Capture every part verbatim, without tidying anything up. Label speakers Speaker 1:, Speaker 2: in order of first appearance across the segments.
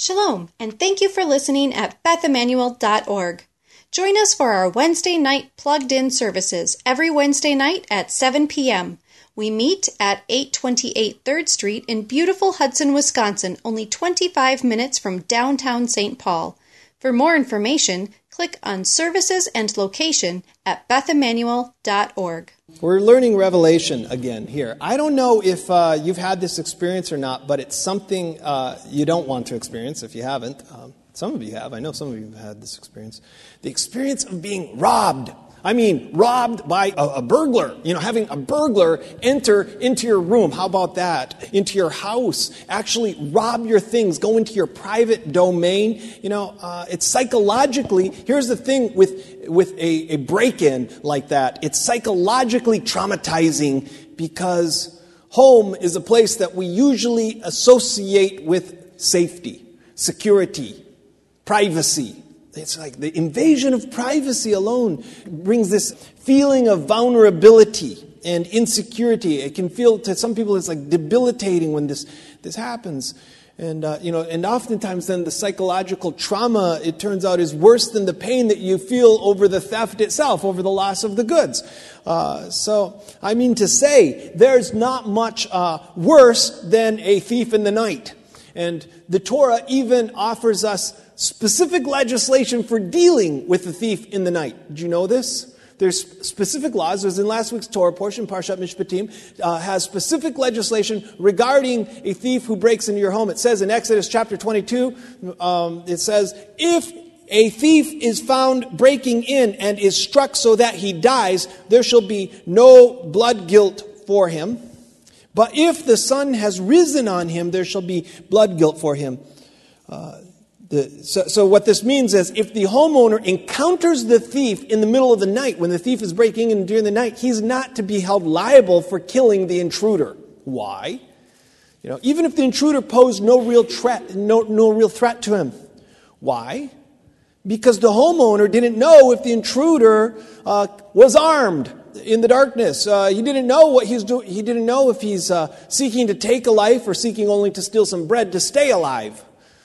Speaker 1: Shalom, and thank you for listening at beth emmanuel dot org. Join us for our Wednesday night plugged-in services every Wednesday night at seven p.m. We meet at eight twenty-eight third Street in beautiful Hudson, Wisconsin, only twenty-five minutes from downtown Saint Paul. For more information, click on Services and Location at beth emmanuel dot org.
Speaker 2: We're learning Revelation again here. I don't know if uh, you've had this experience or not, but it's something uh, you don't want to experience if you haven't. Um, some of you have. I know some of you have had this experience. The experience of being robbed. I mean, robbed by a, a burglar. You know, having a burglar enter into your room. How about that? Into your house. Actually rob your things. Go into your private domain. You know, uh, it's psychologically, here's the thing with, with a, a break-in like that. It's psychologically traumatizing because home is a place that we usually associate with safety, security, privacy. It's like the invasion of privacy alone brings this feeling of vulnerability and insecurity. It can feel, to some people, it's like debilitating when this this happens. And, uh, you know, and oftentimes then the psychological trauma, it turns out, is worse than the pain that you feel over the theft itself, over the loss of the goods. Uh, so, I mean to say, there's not much uh, worse than a thief in the night. And the Torah even offers us specific legislation for dealing with the thief in the night. Did you know this? There's specific laws. It was in last week's Torah portion, Parshat Mishpatim, uh, has specific legislation regarding a thief who breaks into your home. It says in Exodus chapter twenty-two, um, it says, if a thief is found breaking in and is struck so that he dies, there shall be no blood guilt for him. But if the sun has risen on him, there shall be blood guilt for him. Uh, the, so, so what this means is if the homeowner encounters the thief in the middle of the night, when the thief is breaking in during the night, he's not to be held liable for killing the intruder. Why? You know, even if the intruder posed no real threat, no, no real threat to him. Why? Because the homeowner didn't know if the intruder uh, was armed in the darkness. Uh, he didn't know what he's doing. He didn't know if he's uh, seeking to take a life or seeking only to steal some bread to stay alive.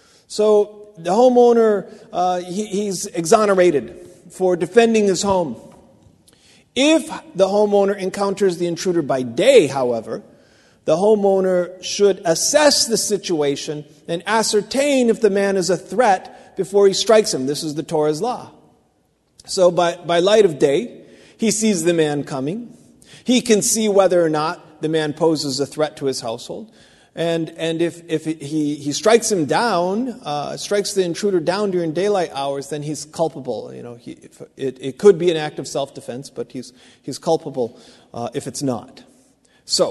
Speaker 2: So the homeowner, uh, he, he's exonerated for defending his home. If the homeowner encounters the intruder by day, however, the homeowner should assess the situation and ascertain if the man is a threat before he strikes him. This is the Torah's law. So by, by light of day, he sees the man coming. He can see whether or not the man poses a threat to his household. And and if, if he, he strikes him down, uh, strikes the intruder down during daylight hours, then he's culpable. You know, he, it, it could be an act of self-defense, but he's, he's culpable uh, if it's not. So,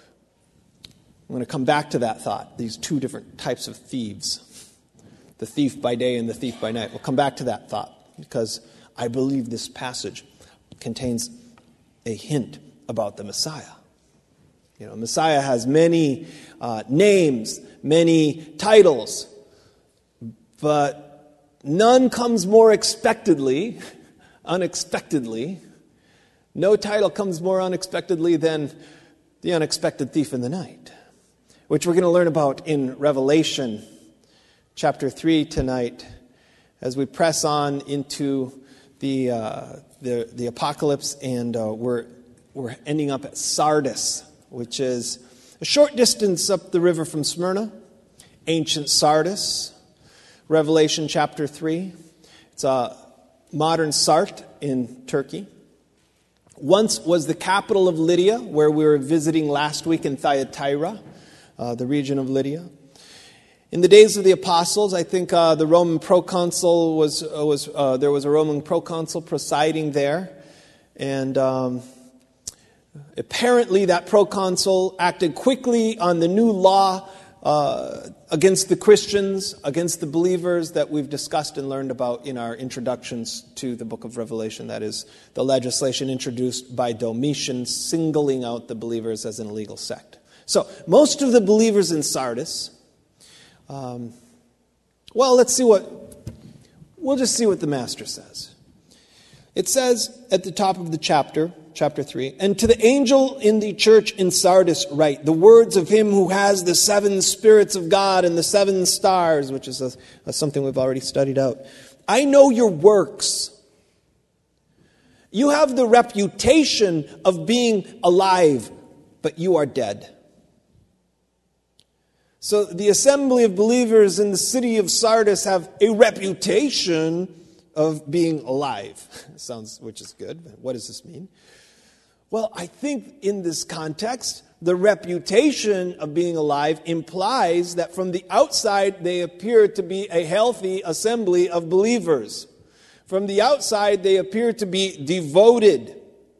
Speaker 2: I'm going to come back to that thought, these two different types of thieves. The thief by day and the thief by night. We'll come back to that thought because I believe this passage contains a hint about the Messiah. You know, Messiah has many uh, names, many titles, but none comes more expectedly, unexpectedly. No title comes more unexpectedly than the unexpected thief in the night, which we're going to learn about in Revelation chapter three tonight as we press on into the uh, the, the apocalypse, and uh, we're we're ending up at Sardis, which is a short distance up the river from Smyrna, ancient Sardis, Revelation chapter three. It's a modern Sart in Turkey. Once was the capital of Lydia, where we were visiting last week in Thyatira, uh, the region of Lydia. In the days of the apostles, I think uh, the Roman proconsul was uh, was uh, there was a Roman proconsul presiding there, and um, apparently that proconsul acted quickly on the new law uh, against the Christians, against the believers that we've discussed and learned about in our introductions to the book of Revelation. That is the legislation introduced by Domitian, singling out the believers as an illegal sect. So most of the believers in Sardis. Um, well, let's see what, we'll just see what the master says. It says at the top of the chapter, chapter three. And to the angel in the church in Sardis write, the words of him who has the seven spirits of God and the seven stars, which is a, a something we've already studied out. I know your works. You have the reputation of being alive, but you are dead. So the assembly of believers in the city of Sardis have a reputation of being alive. Sounds, which is good. What does this mean? Well, I think in this context, the reputation of being alive implies that from the outside they appear to be a healthy assembly of believers. From the outside they appear to be devoted.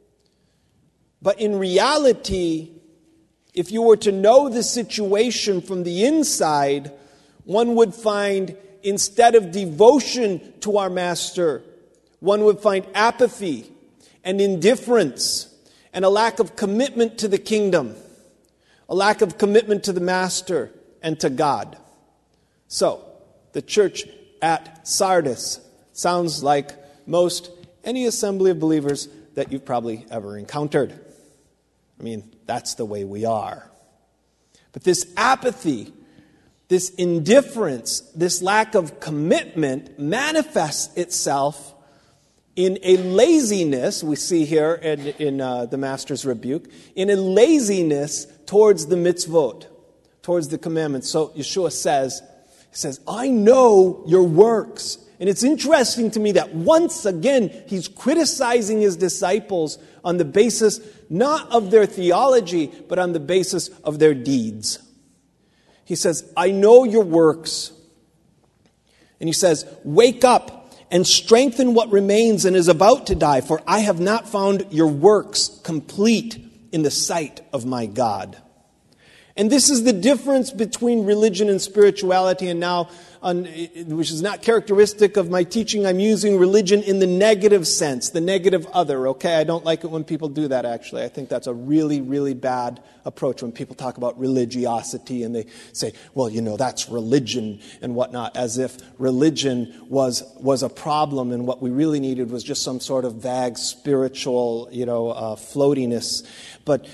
Speaker 2: But in reality, if you were to know the situation from the inside, one would find instead of devotion to our Master, one would find apathy and indifference and a lack of commitment to the kingdom, a lack of commitment to the Master and to God. So, the church at Sardis sounds like most any assembly of believers that you've probably ever encountered. I mean, that's the way we are. But this apathy, this indifference, this lack of commitment manifests itself in a laziness, we see here in, in uh, the Master's rebuke, in a laziness towards the mitzvot, towards the commandments. So Yeshua says, he says, I know your works. And it's interesting to me that once again, he's criticizing his disciples on the basis not of their theology, but on the basis of their deeds. He says, I know your works. And he says, wake up and strengthen what remains and is about to die, for I have not found your works complete in the sight of my God. And this is the difference between religion and spirituality. And now, on, which is not characteristic of my teaching, I'm using religion in the negative sense, the negative other, okay? I don't like it when people do that, actually. I think that's a really, really bad approach when people talk about religiosity and they say, well, you know, that's religion and whatnot, as if religion was was a problem and what we really needed was just some sort of vague spiritual, you know, uh, floatiness. But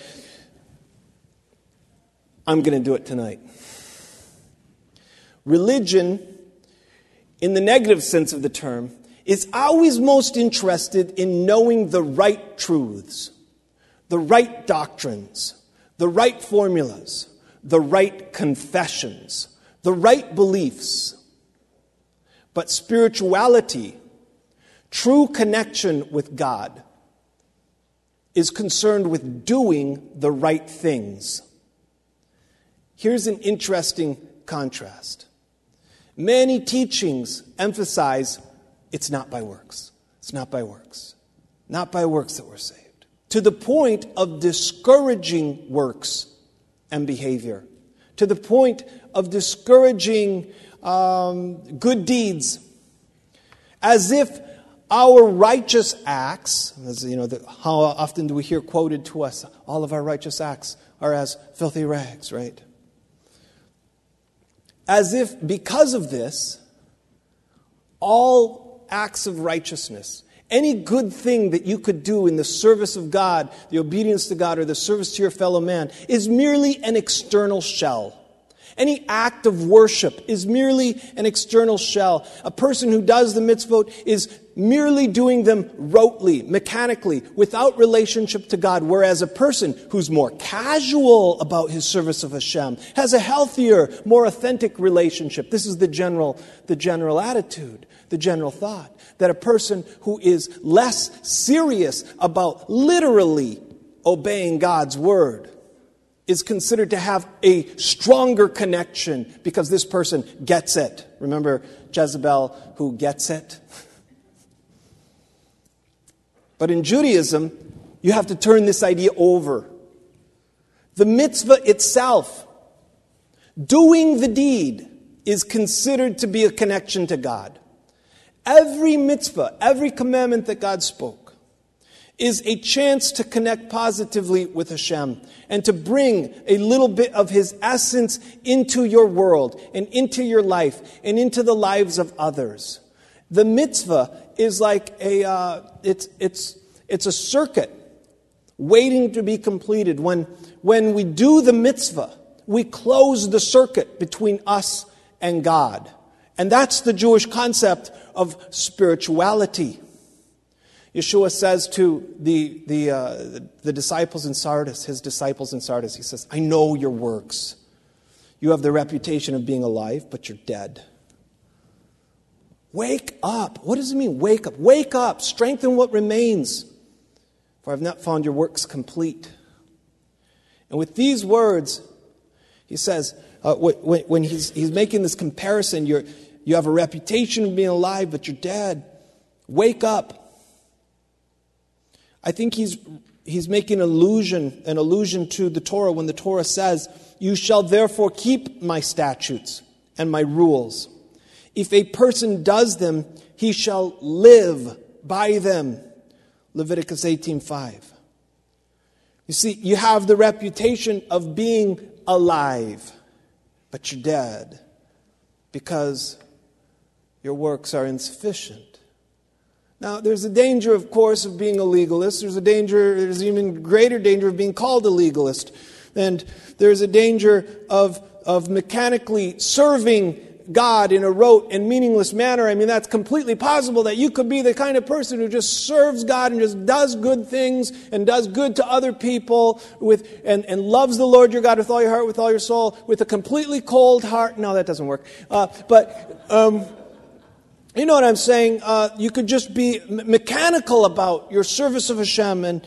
Speaker 2: I'm going to do it tonight. Religion, in the negative sense of the term, is always most interested in knowing the right truths, the right doctrines, the right formulas, the right confessions, the right beliefs. But spirituality, true connection with God, is concerned with doing the right things. Here's an interesting contrast. Many teachings emphasize it's not by works. It's not by works. Not by works that we're saved. To the point of discouraging works and behavior. To the point of discouraging um, good deeds. As if our righteous acts, as you know, the, how often do we hear quoted to us, all of our righteous acts are as filthy rags, right? As if because of this, all acts of righteousness, any good thing that you could do in the service of God, the obedience to God, or the service to your fellow man, is merely an external shell. Any act of worship is merely an external shell. A person who does the mitzvot is merely doing them rotely, mechanically, without relationship to God. Whereas a person who's more casual about his service of Hashem has a healthier, more authentic relationship. This is the general, the general attitude, the general thought. That a person who is less serious about literally obeying God's word is considered to have a stronger connection because this person gets it. Remember Jezebel who gets it? But in Judaism, you have to turn this idea over. The mitzvah itself, doing the deed, is considered to be a connection to God. Every mitzvah, every commandment that God spoke, is a chance to connect positively with Hashem and to bring a little bit of His essence into your world and into your life and into the lives of others. The mitzvah is like a, uh, it's, it's, it's a circuit waiting to be completed. When, when we do the mitzvah, we close the circuit between us and God. And that's the Jewish concept of spirituality. Yeshua says to the, the, uh, the disciples in Sardis, his disciples in Sardis, he says, I know your works. You have the reputation of being alive, but you're dead. Wake up. What does it mean, wake up? Wake up. Strengthen what remains. For I have not found your works complete. And with these words, he says, uh, when, when he's, he's making this comparison, you're, you have a reputation of being alive, but you're dead. Wake up. I think he's he's making allusion, an allusion to the Torah when the Torah says, you shall therefore keep my statutes and my rules. If a person does them, he shall live by them. Leviticus eighteen five. You see, you have the reputation of being alive, but you're dead because your works are insufficient. Now, there's a danger, of course, of being a legalist. There's a danger, there's even greater danger of being called a legalist. And there's a danger of, of mechanically serving God in a rote and meaningless manner. I mean, that's completely possible that you could be the kind of person who just serves God and just does good things and does good to other people with and, and loves the Lord your God with all your heart, with all your soul, with a completely cold heart. No, that doesn't work. Uh, but... Um, You know what I'm saying? Uh, you could just be me- mechanical about your service of Hashem, and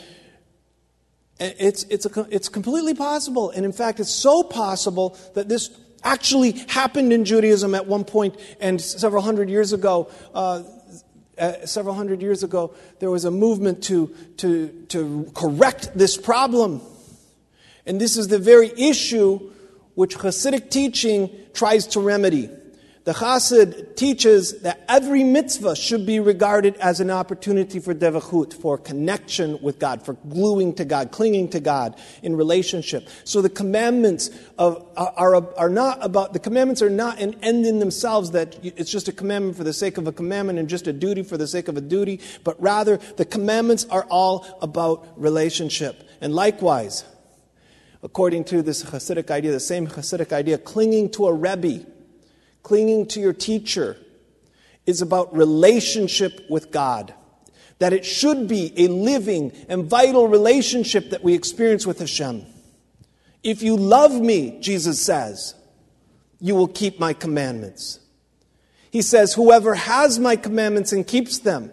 Speaker 2: it's it's a, it's completely possible. And in fact, it's so possible that this actually happened in Judaism at one point, and several hundred years ago. Uh, uh, several hundred years ago, there was a movement to to to correct this problem, and this is the very issue which Hasidic teaching tries to remedy. The Chassid teaches that every mitzvah should be regarded as an opportunity for devachut, for connection with God, for gluing to God, clinging to God in relationship. So the commandments of, are, are, are not about, the commandments are not an end in themselves, that it's just a commandment for the sake of a commandment and just a duty for the sake of a duty, but rather the commandments are all about relationship. And likewise, according to this Hasidic idea, the same Hasidic idea, clinging to a Rebbe, clinging to your teacher is about relationship with God. That it should be a living and vital relationship that we experience with Hashem. If you love me, Jesus says, you will keep my commandments. He says, whoever has my commandments and keeps them,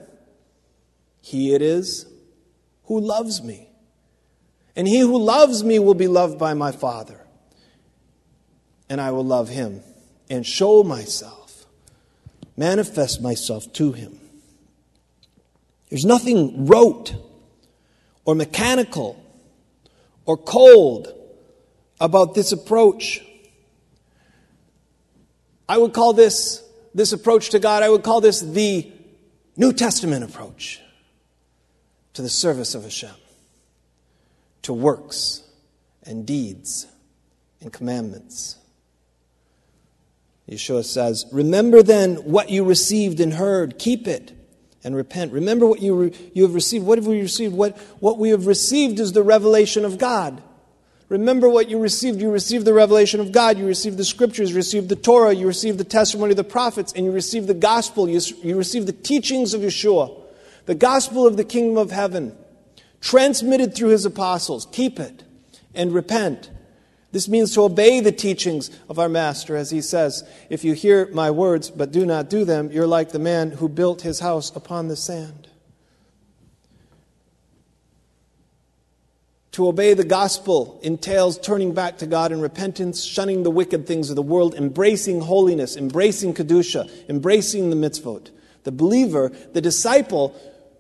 Speaker 2: he it is who loves me. And he who loves me will be loved by my Father. And I will love him and show myself, manifest myself to him. There's nothing rote or mechanical or cold about this approach. I would call this, this approach to God, I would call this the New Testament approach to the service of Hashem, to works and deeds and commandments. Yeshua says, remember then what you received and heard, keep it and repent. Remember what you re- you have received. What have we received? What, what we have received is the revelation of God. Remember what you received. You received the revelation of God. You received the scriptures. You received the Torah. You received the testimony of the prophets. And you received the gospel. You, you received the teachings of Yeshua. The gospel of the kingdom of heaven, transmitted through his apostles. Keep it and repent. This means to obey the teachings of our Master, as he says, if you hear my words but do not do them, you're like the man who built his house upon the sand. To obey the gospel entails turning back to God in repentance, shunning the wicked things of the world, embracing holiness, embracing Kedusha, embracing the mitzvot. The believer, the disciple,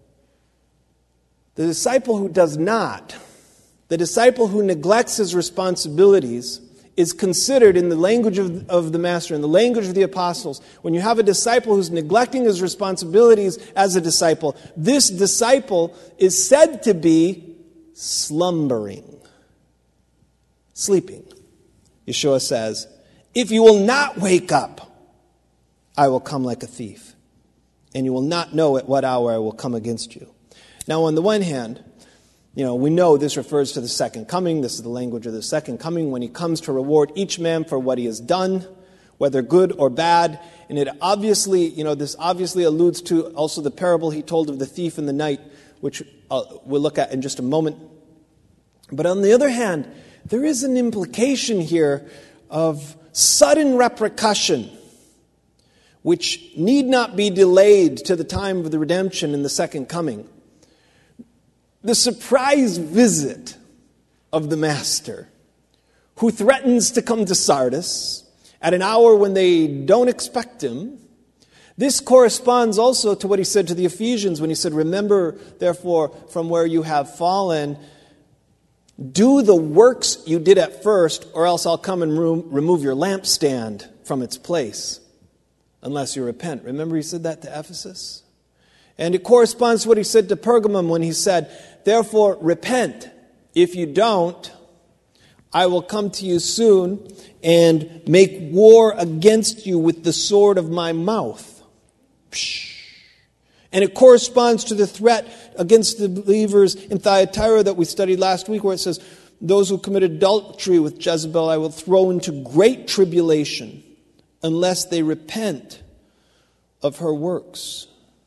Speaker 2: the disciple who does not, the disciple who neglects his responsibilities is considered, in the language of, of the Master, in the language of the apostles, when you have a disciple who's neglecting his responsibilities as a disciple, this disciple is said to be slumbering, sleeping. Yeshua says, if you will not wake up, I will come like a thief, and you will not know at what hour I will come against you. Now, on the one hand, You know, we know this refers to the second coming. This is the language of the second coming, when he comes to reward each man for what he has done, whether good or bad. And it obviously, you know, this obviously alludes to also the parable he told of the thief in the night, which uh, we'll look at in just a moment. But on the other hand, there is an implication here of sudden repercussion, which need not be delayed to the time of the redemption in the second coming. The surprise visit of the Master, who threatens to come to Sardis at an hour when they don't expect him. This corresponds also to what he said to the Ephesians when he said, "Remember, therefore, from where you have fallen, do the works you did at first, or else I'll come and remove your lampstand from its place, unless you repent." Remember he said that to Ephesus? And it corresponds to what he said to Pergamum when he said, "Therefore repent. If you don't, I will come to you soon and make war against you with the sword of my mouth." And it corresponds to the threat against the believers in Thyatira that we studied last week, where it says, "Those who commit adultery with Jezebel I will throw into great tribulation unless they repent of her works."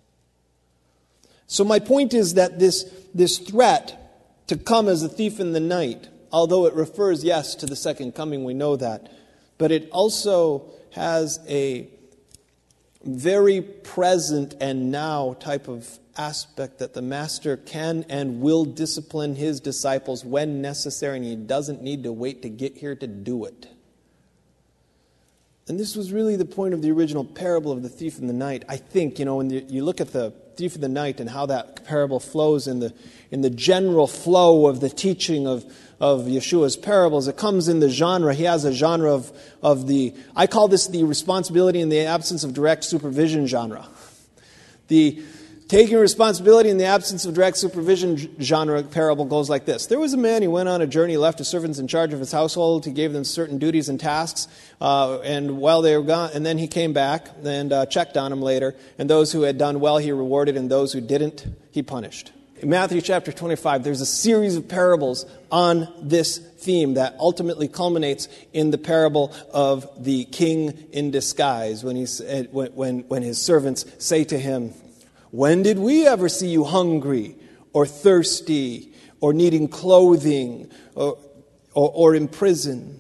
Speaker 2: So my point is that this, this threat to come as a thief in the night, although it refers, yes, to the second coming, we know that, but it also has a very present and now type of aspect that the Master can and will discipline his disciples when necessary, and he doesn't need to wait to get here to do it. And this was really the point of the original parable of the thief in the night. I think, you know, when you look at the thief in the night and how that parable flows in the in the general flow of the teaching of, of Yeshua's parables, it comes in the genre. He has a genre of, of the, I call this the responsibility in the absence of direct supervision genre. The taking responsibility in the absence of direct supervision genre parable goes like this. There was a man, he went on a journey, left his servants in charge of his household. He gave them certain duties and tasks. Uh, and while they were gone, and then he came back and uh, checked on them later. And those who had done well, he rewarded, and those who didn't, he punished. In Matthew chapter twenty-five, there's a series of parables on this theme that ultimately culminates in the parable of the king in disguise, when, he, when, when, when his servants say to him, "When did we ever see you hungry or thirsty or needing clothing or, or, or in prison?"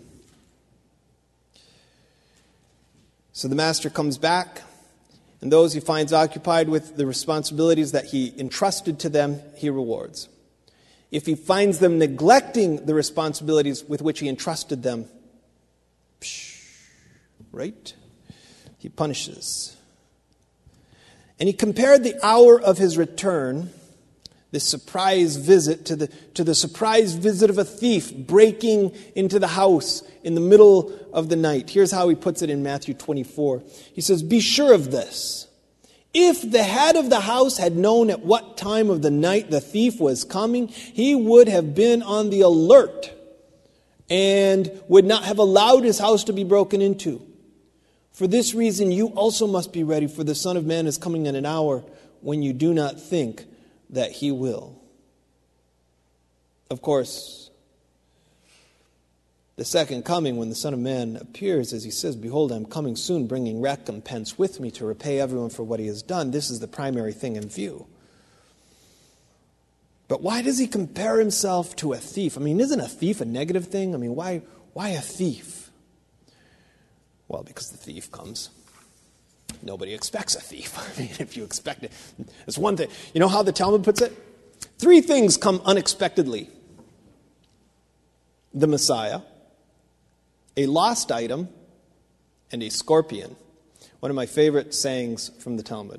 Speaker 2: So the Master comes back, and those he finds occupied with the responsibilities that he entrusted to them, he rewards. If he finds them neglecting the responsibilities with which he entrusted them, right? He punishes. And he compared the hour of his return, this surprise visit, to the, to the surprise visit of a thief breaking into the house in the middle of the night. Here's how he puts it in Matthew twenty-four. He says, "Be sure of this. If the head of the house had known at what time of the night the thief was coming, he would have been on the alert and would not have allowed his house to be broken into. For this reason, you also must be ready, for the Son of Man is coming in an hour when you do not think that he will." Of course, the second coming, when the Son of Man appears, as he says, "Behold, I am coming soon, bringing recompense with me to repay everyone for what he has done." This is the primary thing in view. But why does he compare himself to a thief? I mean, isn't a thief a negative thing? I mean, why, why a thief? Well, because the thief comes. Nobody expects a thief. I mean, if you expect it, it's one thing. You know how the Talmud puts it? Three things come unexpectedly: the Messiah, a lost item, and a scorpion. One of my favorite sayings from the Talmud.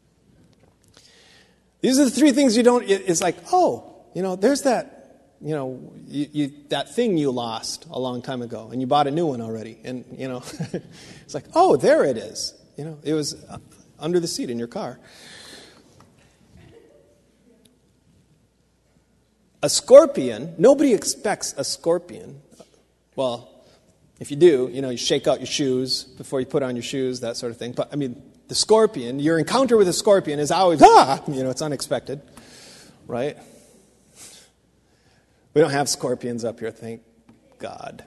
Speaker 2: These are the three things you don't, it's like, oh, you know, there's that, you know, you, you, that thing you lost a long time ago, and you bought a new one already. And, you know, it's like, oh, there it is. You know, it was under the seat in your car. A scorpion, nobody expects a scorpion. Well, if you do, you know, you shake out your shoes before you put on your shoes, that sort of thing. But, I mean, the scorpion, your encounter with a scorpion is always, ah, you know, it's unexpected, right? We don't have scorpions up here, thank God.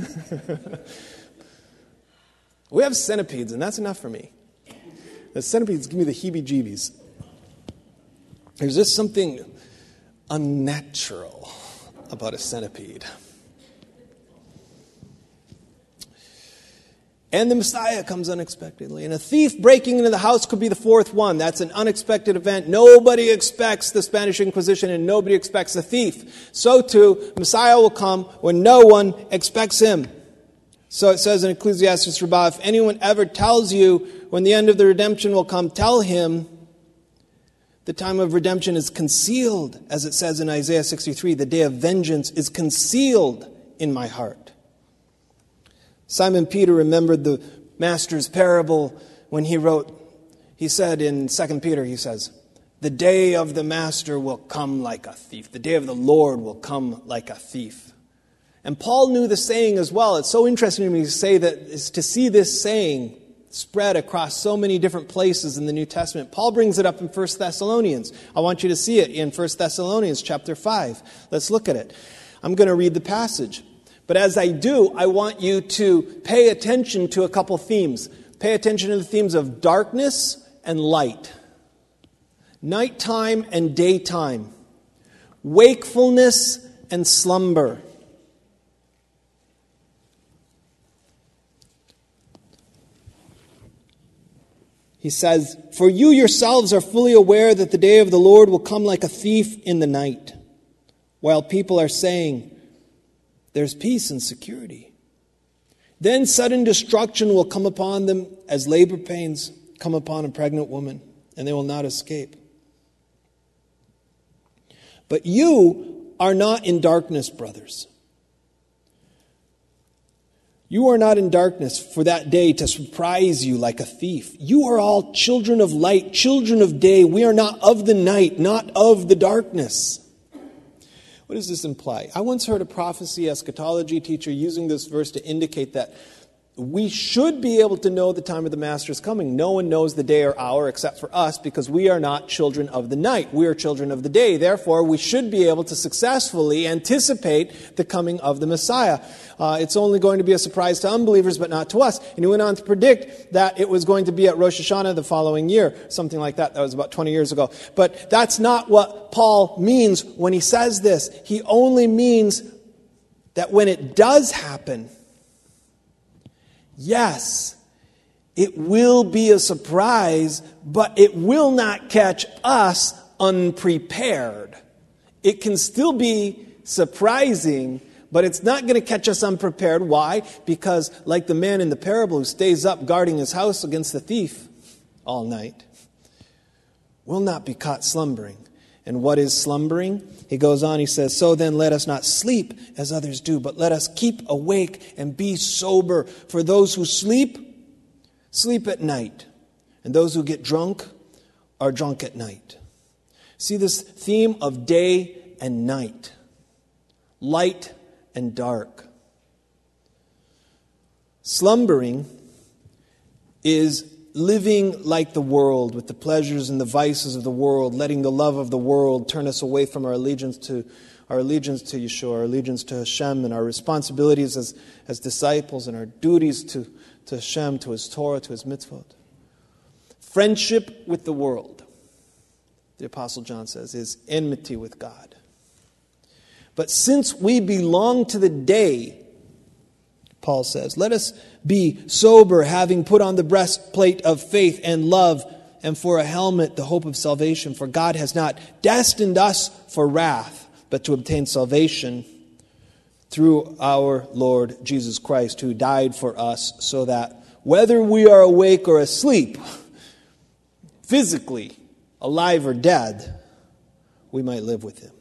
Speaker 2: We have centipedes, and that's enough for me. The centipedes give me the heebie-jeebies. There's just something unnatural about a centipede. And the Messiah comes unexpectedly. And a thief breaking into the house could be the fourth one. That's an unexpected event. Nobody expects the Spanish Inquisition, and nobody expects a thief. So too, Messiah will come when no one expects him. So it says in Ecclesiastes Rabbah, if anyone ever tells you when the end of the redemption will come, tell him the time of redemption is concealed, as it says in Isaiah sixty-three, the day of vengeance is concealed in my heart. Simon Peter remembered the Master's parable when he wrote, he said in Second Peter, he says, the day of the Master will come like a thief. The day of the Lord will come like a thief. And Paul knew the saying as well. It's so interesting to me to say that, is to see this saying spread across so many different places in the New Testament. Paul brings it up in First Thessalonians. I want you to see it in First Thessalonians chapter five. Let's look at it. I'm going to read the passage. But as I do, I want you to pay attention to a couple themes. Pay attention to the themes of darkness and light. Nighttime and daytime. Wakefulness and slumber. He says, for you yourselves are fully aware that the day of the Lord will come like a thief in the night, while people are saying, there's peace and security. Then sudden destruction will come upon them as labor pains come upon a pregnant woman, and they will not escape. But you are not in darkness, brothers. You are not in darkness for that day to surprise you like a thief. You are all children of light, children of day. We are not of the night, not of the darkness. What does this imply? I once heard a prophecy eschatology teacher using this verse to indicate that we should be able to know the time of the Master's coming. No one knows the day or hour except for us, because we are not children of the night. We are children of the day. Therefore, we should be able to successfully anticipate the coming of the Messiah. Uh, it's only going to be a surprise to unbelievers, but not to us. And he went on to predict that it was going to be at Rosh Hashanah the following year, something like that. That was about twenty years ago. But that's not what Paul means when he says this. He only means that when it does happen, yes, it will be a surprise, but it will not catch us unprepared. It can still be surprising, but it's not going to catch us unprepared. Why? Because like the man in the parable who stays up guarding his house against the thief all night, will not be caught slumbering. And what is slumbering? He goes on, he says, so then let us not sleep as others do, but let us keep awake and be sober. For those who sleep, sleep at night. And those who get drunk are drunk at night. See this theme of day and night. Light and dark. Slumbering is living like the world, with the pleasures and the vices of the world, letting the love of the world turn us away from our allegiance to our allegiance to Yeshua, our allegiance to Hashem, and our responsibilities as, as disciples, and our duties to, to Hashem, to His Torah, to His mitzvot. Friendship with the world, the Apostle John says, is enmity with God. But since we belong to the day, Paul says, let us be sober, having put on the breastplate of faith and love, and for a helmet the hope of salvation. For God has not destined us for wrath, but to obtain salvation through our Lord Jesus Christ, who died for us, so that whether we are awake or asleep, physically, alive or dead, we might live with Him.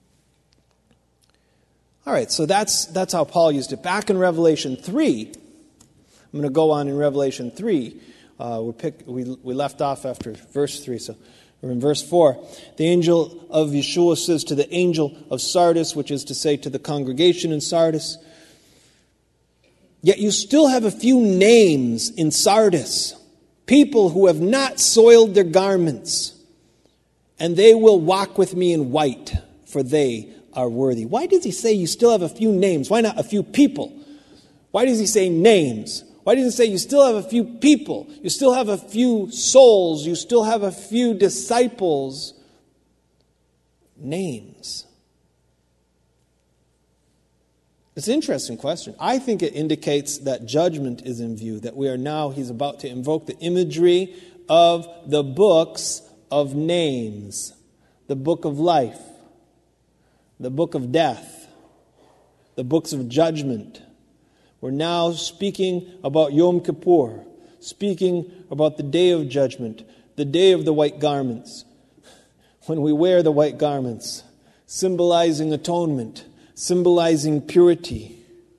Speaker 2: All right, so that's that's how Paul used it. Back in Revelation three, I'm going to go on in Revelation three. Uh, we, pick, we, we left off after verse three, so we're in verse four. The angel of Yeshua says to the angel of Sardis, which is to say to the congregation in Sardis, yet you still have a few names in Sardis, people who have not soiled their garments, and they will walk with me in white, for they are worthy. Why does he say you still have a few names? Why not a few people? Why does he say names? Why does he say you still have a few people? You still have a few souls. You still have a few disciples. Names. It's an interesting question. I think it indicates that judgment is in view, that we are now, he's about to invoke the imagery of the books of names, the book of life, the book of death, the books of judgment. We're now speaking about Yom Kippur, speaking about the day of judgment, the day of the white garments. When we wear the white garments, symbolizing atonement, symbolizing purity.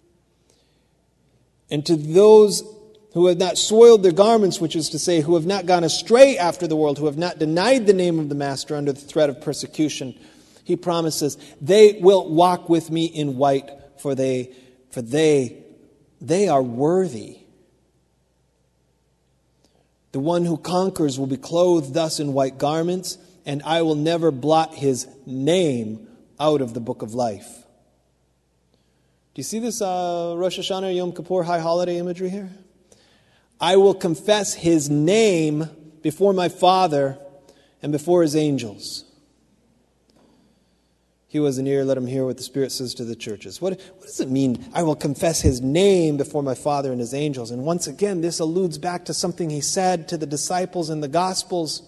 Speaker 2: And to those who have not soiled their garments, which is to say, who have not gone astray after the world, who have not denied the name of the Master under the threat of persecution, he promises, they will walk with me in white, for they, for they, they are worthy. The one who conquers will be clothed thus in white garments, and I will never blot his name out of the book of life. Do you see this uh, Rosh Hashanah, Yom Kippur, high holiday imagery here? I will confess his name before my Father and before his angels. He who has an ear, let him hear what the Spirit says to the churches. What, what does it mean, I will confess his name before my Father and his angels? And once again, this alludes back to something he said to the disciples in the Gospels.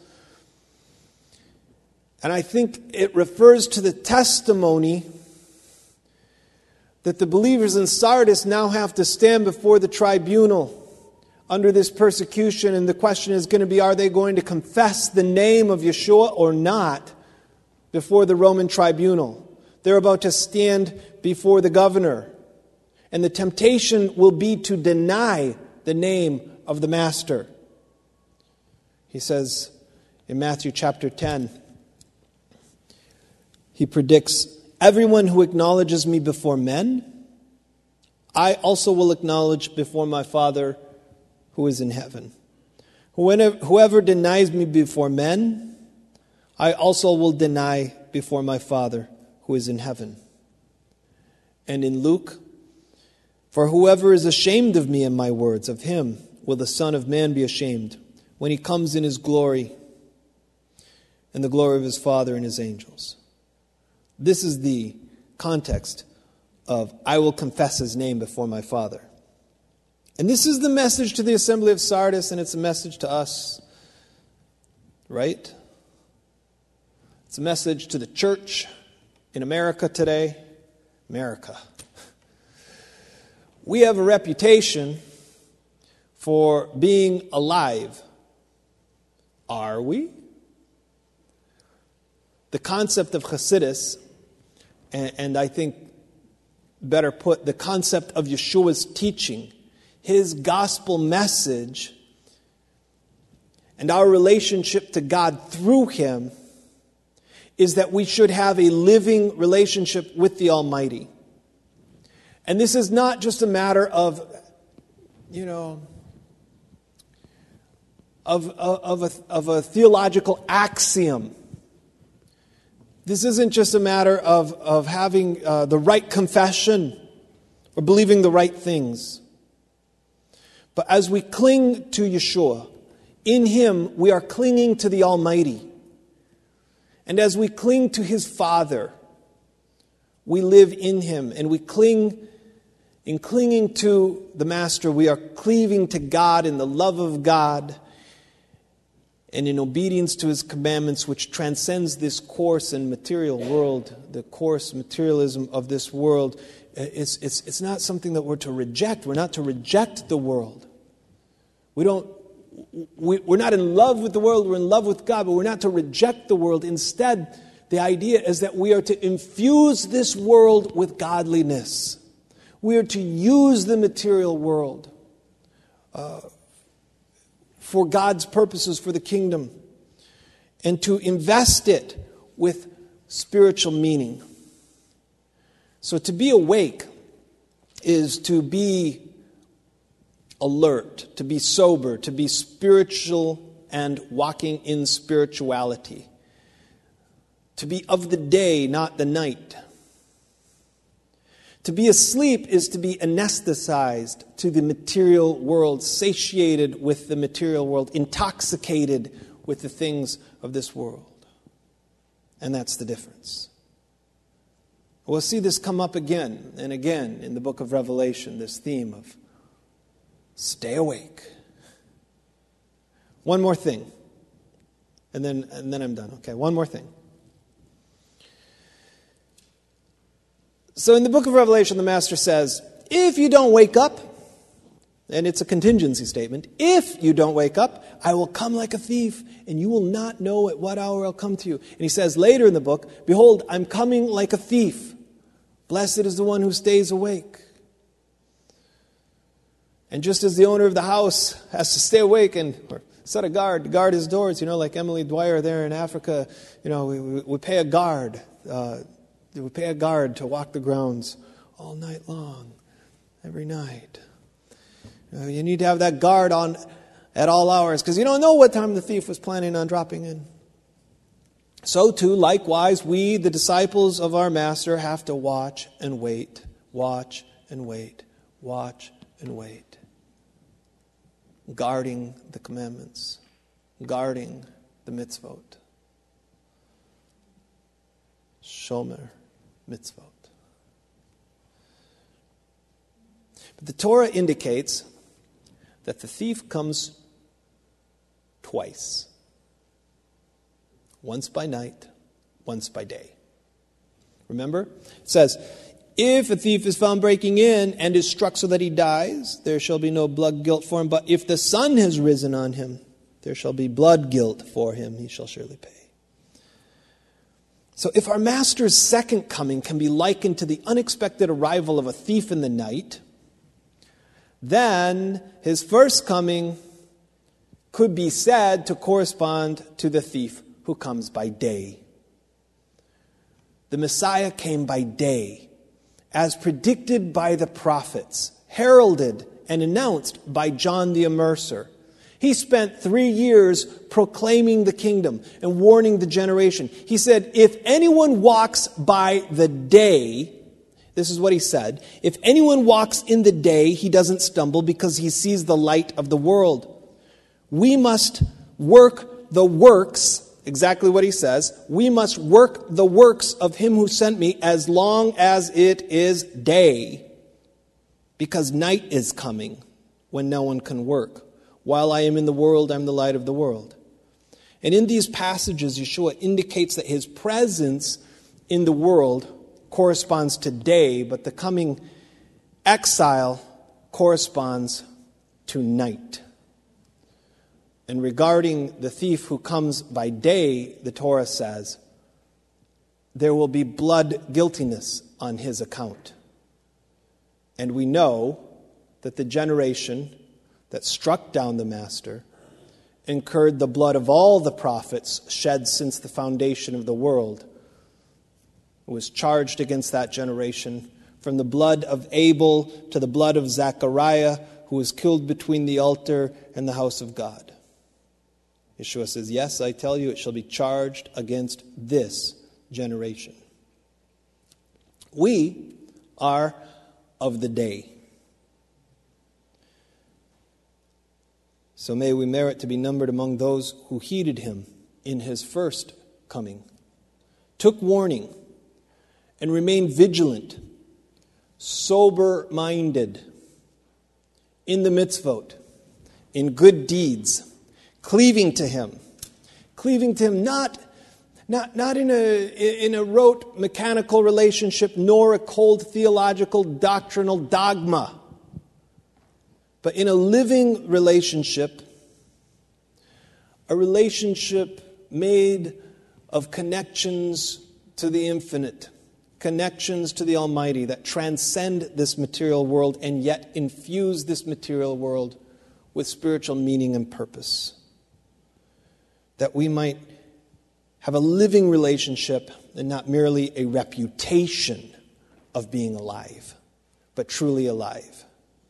Speaker 2: And I think it refers to the testimony that the believers in Sardis now have to stand before the tribunal under this persecution. And the question is going to be, are they going to confess the name of Yeshua or not before the Roman tribunal? They're about to stand before the governor. And the temptation will be to deny the name of the Master. He says in Matthew chapter ten, he predicts, everyone who acknowledges me before men, I also will acknowledge before my Father who is in heaven. Whoever denies me before men, I also will deny before my Father who is in heaven. And in Luke, for whoever is ashamed of me and my words, of him will the Son of Man be ashamed when he comes in his glory and the glory of his Father and his angels. This is the context of I will confess his name before my Father. And this is the message to the assembly of Sardis, and it's a message to us, right? It's a message to the church in America today. America. We have a reputation for being alive. Are we? The concept of Hasidus, and, and I think better put, the concept of Yeshua's teaching, his gospel message, and our relationship to God through him, is that we should have a living relationship with the Almighty. And this is not just a matter of, you know, of, of, of, a, of a theological axiom. This isn't just a matter of, of having uh, the right confession or believing the right things. But as we cling to Yeshua, in him we are clinging to the Almighty. And as we cling to his Father, we live in him. And we cling, in clinging to the Master, we are cleaving to God in the love of God and in obedience to his commandments, which transcends this coarse and material world, the coarse materialism of this world. It's, it's, it's not something that we're to reject. We're not to reject the world. We don't, we, we're not in love with the world, we're in love with God, but we're not to reject the world. Instead, the idea is that we are to infuse this world with godliness. We are to use the material world uh, for God's purposes, for the kingdom, and to invest it with spiritual meaning. So to be awake is to be alert, to be sober, to be spiritual and walking in spirituality. To be of the day, not the night. To be asleep is to be anesthetized to the material world, satiated with the material world, intoxicated with the things of this world. And that's the difference. We'll see this come up again and again in the book of Revelation, this theme of stay awake. One more thing, and then, and then I'm done. Okay, one more thing. So in the book of Revelation, the Master says, if you don't wake up, and it's a contingency statement, if you don't wake up, I will come like a thief, and you will not know at what hour I'll come to you. And he says later in the book, behold, I'm coming like a thief. Blessed is the one who stays awake. And just as the owner of the house has to stay awake and or set a guard to guard his doors, you know, like Emily Dwyer there in Africa, you know, we, we, we pay a guard. Uh, we pay a guard to walk the grounds all night long, every night. You know, you need to have that guard on at all hours because you don't know what time the thief was planning on dropping in. So too, likewise, we, the disciples of our Master, have to watch and wait, watch and wait, watch and wait. Guarding the commandments, guarding the mitzvot. Shomer mitzvot. But the Torah indicates that the thief comes twice. Once by night, once by day. Remember? It says, if a thief is found breaking in and is struck so that he dies, there shall be no blood guilt for him. But if the sun has risen on him, there shall be blood guilt for him. He shall surely pay. So if our Master's second coming can be likened to the unexpected arrival of a thief in the night, then his first coming could be said to correspond to the thief who comes by day. The Messiah came by day, as predicted by the prophets, heralded and announced by John the Immerser. He spent three years proclaiming the kingdom and warning the generation. He said, if anyone walks by the day, this is what he said, if anyone walks in the day, he doesn't stumble because he sees the light of the world. We must work the works, exactly what he says, we must work the works of him who sent me as long as it is day, because night is coming when no one can work. While I am in the world, I am the light of the world. And in these passages, Yeshua indicates that his presence in the world corresponds to day, but the coming exile corresponds to night. And regarding the thief who comes by day, the Torah says, there will be blood guiltiness on his account. And we know that the generation that struck down the Master incurred the blood of all the prophets shed since the foundation of the world. It was charged against that generation from the blood of Abel to the blood of Zechariah, who was killed between the altar and the house of God. Yeshua says, yes, I tell you, it shall be charged against this generation. We are of the day. So may we merit to be numbered among those who heeded him in his first coming, took warning, and remained vigilant, sober-minded, in the mitzvot, in good deeds, cleaving to him. Cleaving to him not, not, not in a, in a rote mechanical relationship, nor a cold theological doctrinal dogma, but in a living relationship, a relationship made of connections to the infinite, connections to the Almighty that transcend this material world and yet infuse this material world with spiritual meaning and purpose. That we might have a living relationship and not merely a reputation of being alive, but truly alive.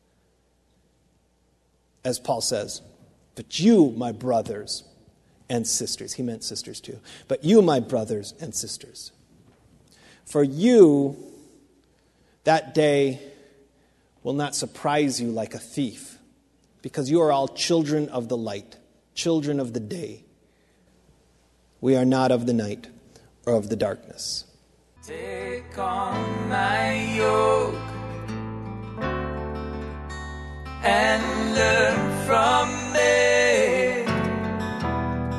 Speaker 2: As Paul says, but you, my brothers and sisters, he meant sisters too, but you, my brothers and sisters, for you, That day will not surprise you like a thief, because you are all children of the light, children of the day. We are not of the night or of the darkness.
Speaker 3: Take on my yoke and learn from me,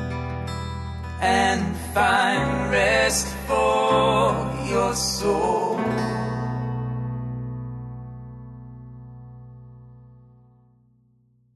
Speaker 3: and find rest for your soul.